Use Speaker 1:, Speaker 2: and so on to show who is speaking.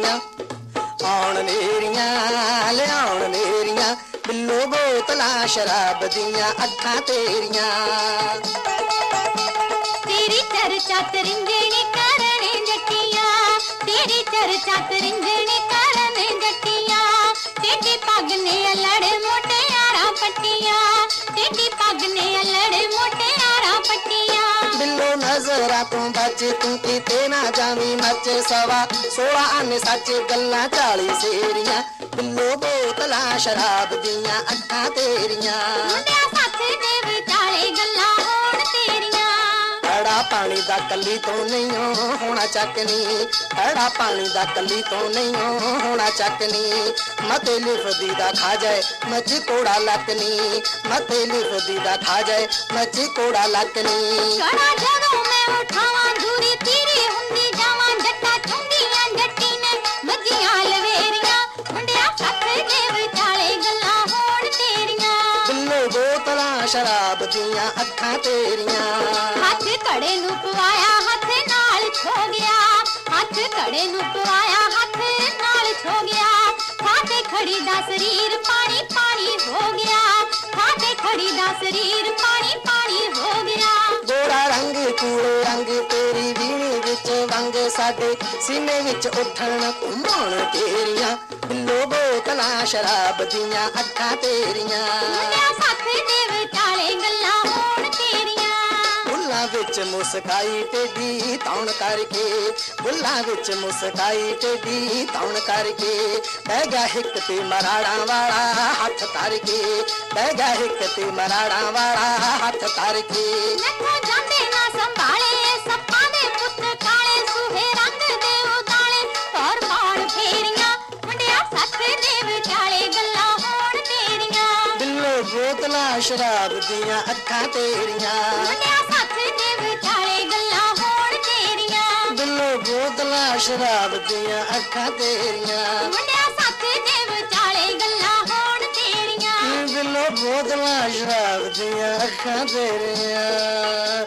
Speaker 1: तेरियां आउण नेरियां लियाउण नेरियां बिल्लो बोतलां शराब दियां अखां तेरियां
Speaker 2: तेरी चर्चा तरिंजणी करने जटिया तेरी चर्चा तरिंजणी करने जटिया तेरी पग ने लड़ मोटे यारा पट्टिया तेरी पग ने लड़ मोटे यारा पट्टिया
Speaker 1: बिल्लो नजरा तू बच तू किते ना जावी मच 16 आने सच गल्लां 40 सेरियां बिल्लो बोतलां शराब दियां अखां तेरियां
Speaker 2: मुंडिया साथ दे विचाले गल्लां होण तेरियां
Speaker 1: खड़ा पानी दा कली तो नहीं होना चकनी खड़ा पानी दा कली तो नहीं होना चकनी मते लिफदी दा खा जाए मच कोड़ा लकनी मते लिफदी दा खा जाए मच कोड़ा लकनी
Speaker 2: कड़ा जगों मैं उठावां दूरी तेरी हुंदी जावां जट्टा चुंगियां जट्टी ने मजियां लवेरियां मुंडिया साथ दे विचाले गल्लां होण तेरियां
Speaker 1: बिल्लो बोतलां शराब दियां अखां तेरियां
Speaker 2: हथ कड़े नू पवाया हथ नाल छो गया हथ कड़े नू पवाया हथ नाल छो गया खाते खड़ी दा शरीर पानी पानी हो गया खाते खड़ी दा शरीर पानी पानी हो गया
Speaker 1: गोरा रंग कूड़े रंग तेरी वीणी विच वंग साडे सीने विच उठण घुमाउण तेरियां बिल्लो बोतलां शराब दियां अखां तेरियां
Speaker 2: मुंडिया साथ दे विचाले गल्लां होण तेरियां
Speaker 1: बुल्लां विच मुस्काई टेडी तौण करके बुल्लां विच मुस्काई टेडी तौण करके बह गया हिक ते मराड़ा वाला हथ धर के बह गया हिक ते मराड़ा वाला हथ धर के
Speaker 2: नखो जांदे ना संभाले सप्पां दे पुੱਤ काले सूहे रंग दे उदाले और पाण फेरियां मुंडिया साथ दे विचाले गल्लां होण तेरियां
Speaker 1: बिल्लो बोतलां शराब दियां अखां तेरियां
Speaker 2: मुंडिया साथ दे विचाले गल्लां होण तेरियां
Speaker 1: बिल्लो बोतलां शराब दियां अखां तेरियां
Speaker 2: मुंडिया साथ दे विचाले गल्लां होण तेरियां
Speaker 1: बिल्लो बोतलां शराब दियां अखां तेरियां